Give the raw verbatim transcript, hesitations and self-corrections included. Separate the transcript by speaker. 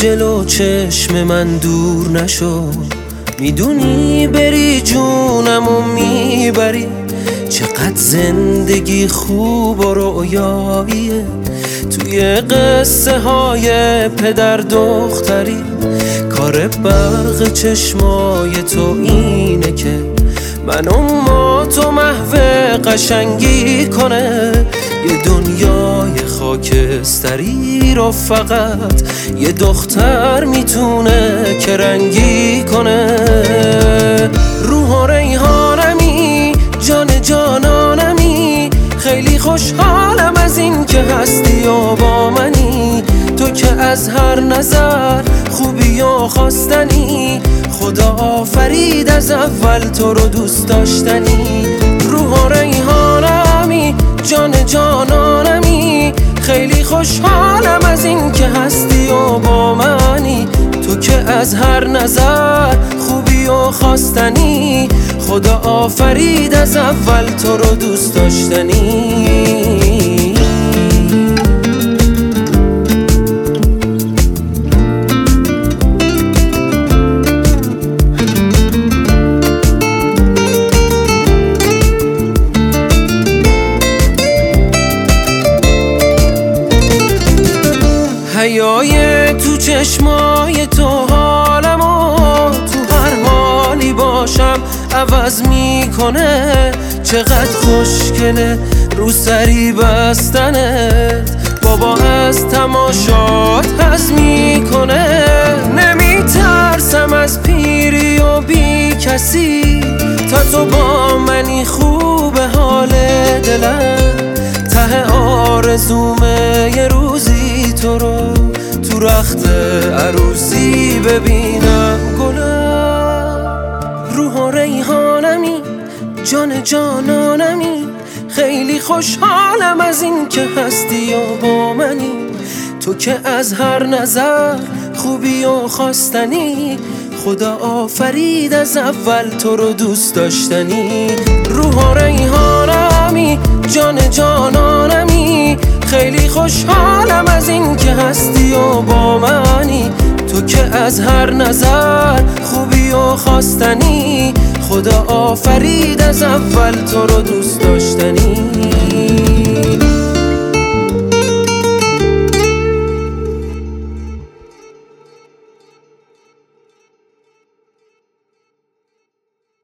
Speaker 1: جلو چشم من دور نشو، میدونی بری جونمو میبری. چقدر زندگی خوب و رویاییه توی قصه های پدر دختری. کار برق چشمای تو اینه که من و ما تو محو قشنگی کنه. یه دنیای خاکستری رو فقط یه دختر میتونه که رنگی کنه. روح و ریحانمی، جان جانانمی، خیلی خوشحالم از این که هستی و با منی. تو که از هر نظر خوبی و خواستنی، خدا آفرید از اول تو رو دوست داشتنی. روح و ریحانمی، جان جانانمی، خیلی خوشحالم از این که هستی و با منی. تو که از هر نظر خوبی و خواستنی، خدا آفرید از اول تو رو دوست داشتنی. حیای تو چشمای تو حالمو تو هر حالی باشم عوض میکنه. چقدر خوشگله رو سری بستنت، بابا از تماشات حظ میکنه. نمیترسم از پیری و بی کسی، تا تو با منی خوب حال دلم. ته آرزومه یه روزی تو رو تو رخت عروسی ببینم گلم. روح و ریحانمی، جان جانانمی، خیلی خوشحالم از این که هستی و با منی. تو که از هر نظر خوبی و خواستنی، خدا آفرید از اول تو رو دوست داشتنی. روح و ریحانمی، جان جانانمی، خیلی خوشحالم از این که هستی و با منی. تو که از هر نظر خوبی و خواستنی، خدا آفرید از اول تو رو دوست داشتنی.